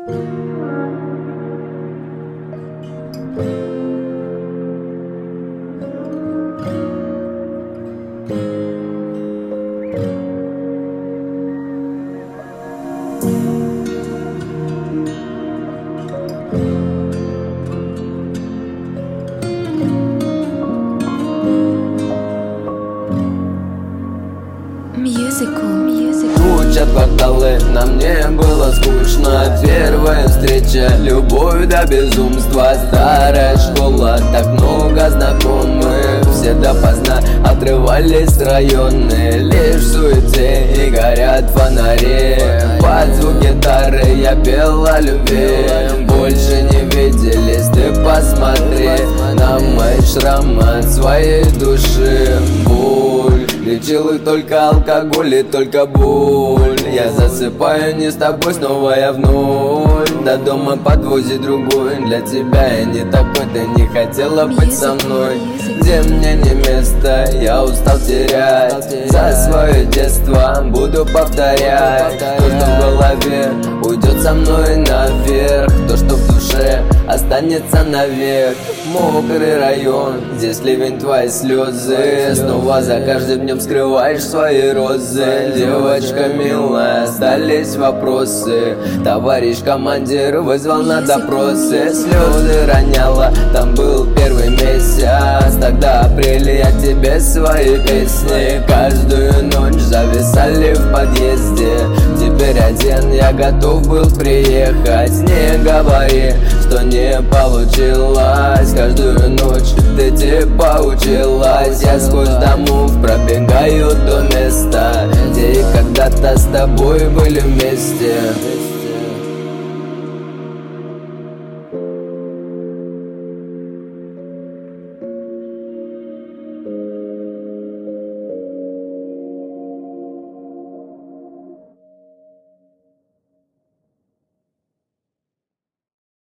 Звучат кварталы, нам не было скучно. Первая встреча, любовь до безумства. Старая школа, так много знакомых. Все допоздна отрывались районы. Лишь в суете и горят фонари. Под звук гитары я пел о любви. Больше не виделись, ты посмотри на мои шрамы от своей души. Боль лечил их только алкоголь и только боль. Я засыпаю не с тобой, снова я вновь. До дома подвозит другой. Для тебя я не такой, ты не хотела быть со мной. Где мне не место, я устал терять. За свое детство буду повторять. То, что в голове, уйдет со мной наверх. То, что в душе, останется навек. Мокрый район, здесь ливень твои слезы. Снова за каждым днем скрываешь свои розы. Девочка милая, остались вопросы. Товарищ командир вызвал на допросы. Слезы роняла, там был первый месяц. Тогда апреле я тебе свои песни каждую ночь зависали в подъезде. Теперь один я готов был приехать. Не говори, что не получилось. Каждую ночь ты типа училась. Я сквозь домов пробегаю до места, где и когда-то с тобой были вместе.